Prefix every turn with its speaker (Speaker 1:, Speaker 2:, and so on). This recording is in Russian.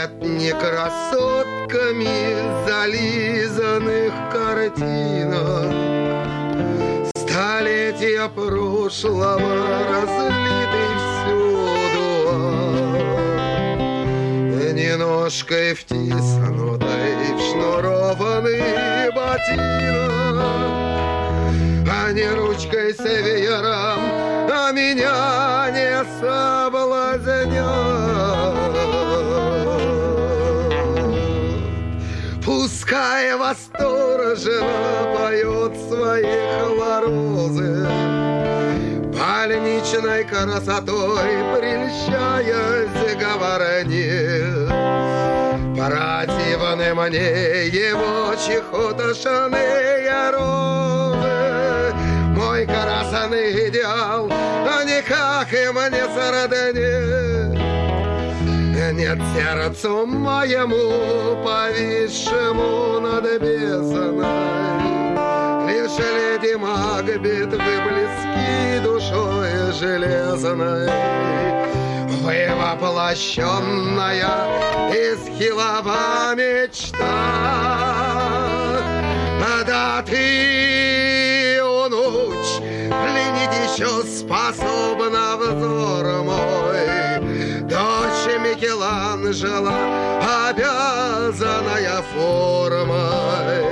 Speaker 1: нет ни красотками зализанных картинок. Столетия прошлого разлиты всюду, ни ножкой втиснутой в шнурованный ботинок, а не ручкой с веером, а меня не соблазнет. Пускай восторженно поет свои хлорозы, больничной красотой прельщаясь говорнет. Противны мне его чехотошные розы, мой красный идеал, а никак и мне сродни. Нет сердцу моему, повисшему над бездной, лишь леди Макбет, вы близки душой железной. Вы воплощенная исхилова мечта, да ты, о ночь, пленить еще способна взор мой. Дочь Микеланджело, обязанная формой.